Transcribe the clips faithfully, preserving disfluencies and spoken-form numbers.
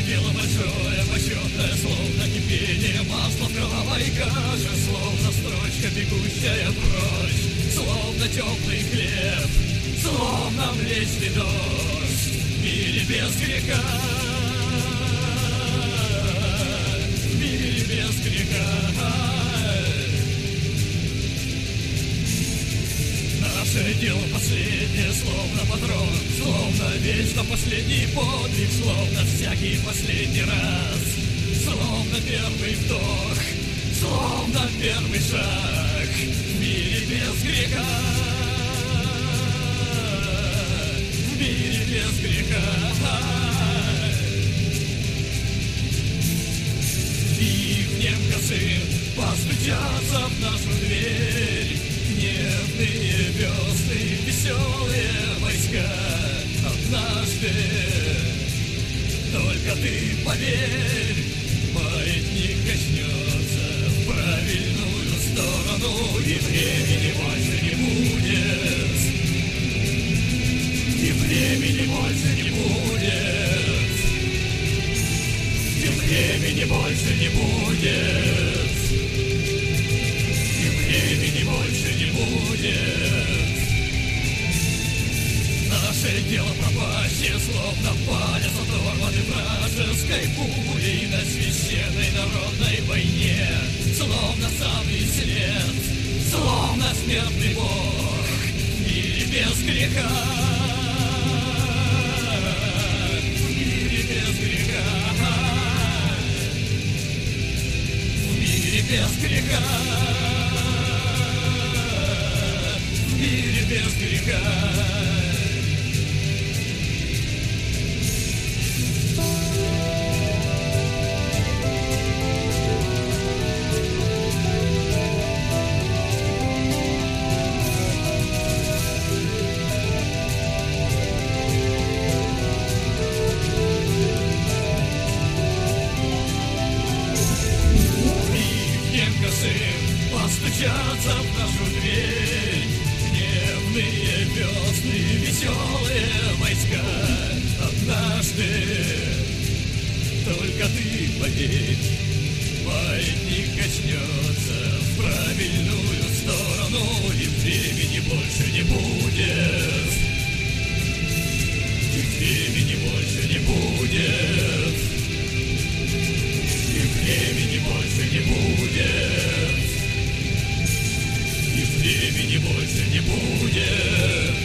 дело большое, почетное, словно кипение масла в кровавой каше, словно строчка, бегущая прочь, словно теплый хлеб, словно млечный дождь в мире без греха, в мире без греха. Наше дело последнее, словно патрон, словно вечно последний подвиг, словно всякий последний раз, словно первый вдох, словно первый шаг в мире без греха, в мире без греха. Ливнем косым постучатся в нашу дверь гневные весны, веселые войска. Однажды, только ты поверь, маятник качнется в правильную сторону, и времени больше не будет, и времени больше не будет, и времени больше не будет, и времени больше не будет. Наше дело пропащее, словно палец оторваны вражеской пулей на священной народной войне, словно самый след, словно смертный Бог в мире без греха, в мире без греха, в мире без греха, в мире без греха. Постучатся в нашу дверь гневные весны, веселые войска. Однажды, только ты поверь, маятник качнется в правильную сторону, и времени больше не будет, и времени больше не будет, и времени больше не будет, и времени больше не будет.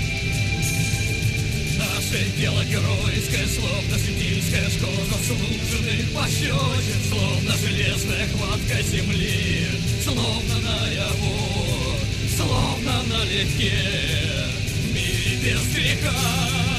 Наше дело геройское, словно сибирская школа заслуженных пощечин, словно железная хватка земли, словно наяву, словно налегке, в мире без греха,